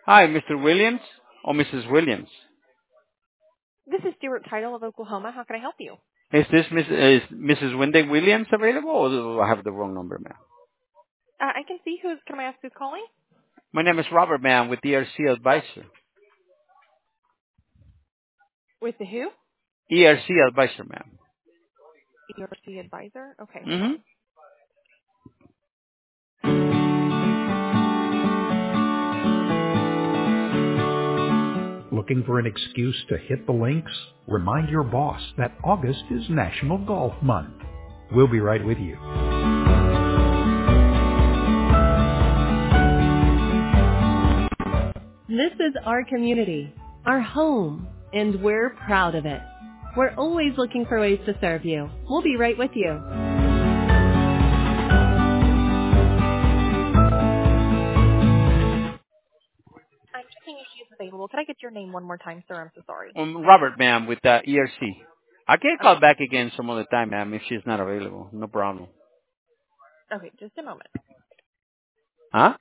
Hi, Mr. Williams or Mrs. Williams? This is Stuart Title of Oklahoma. How can I help you? Is Mrs. Wendy Williams available, or do I have the wrong number, ma'am? I can see who's. Can I ask who's calling? My name is Robert, ma'am, with ERC Advisor. With the who? ERC Advisor, ma'am. ERC advisor. Okay, hold Mm-hmm. on. Looking for an excuse to hit the links? Remind your boss that August is National Golf Month. We'll be right with you. This is our community, our home, and we're proud of it. We're always looking for ways to serve you. We'll be right with you. I'm checking if she's available. Can I get your name one more time, sir? I'm so sorry. Robert, ma'am, with ERC. I can call Okay. back again some other time, ma'am, if she's not available. No problem. Okay, just a moment. Huh?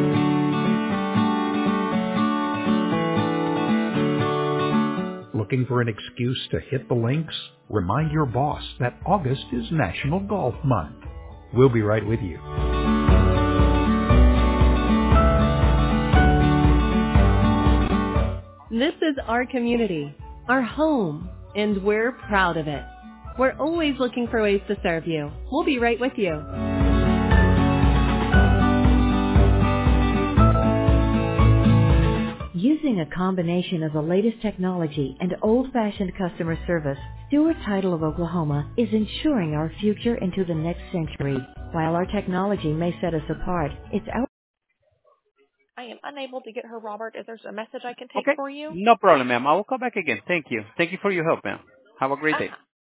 Looking for an excuse to hit the links? Remind your boss that August is National Golf Month. We'll be right with you. This is our community, our home, and we're proud of it. We're always looking for ways to serve you. We'll be right with you. Using a combination of the latest technology and old-fashioned customer service, Stewart Title of Oklahoma is ensuring our future into the next century. While our technology may set us apart, it's our... I am unable to get her, Robert. Is there a message I can take Okay. for you? No problem, ma'am. I will call back again. Thank you. Thank you for your help, ma'am. Have a great day.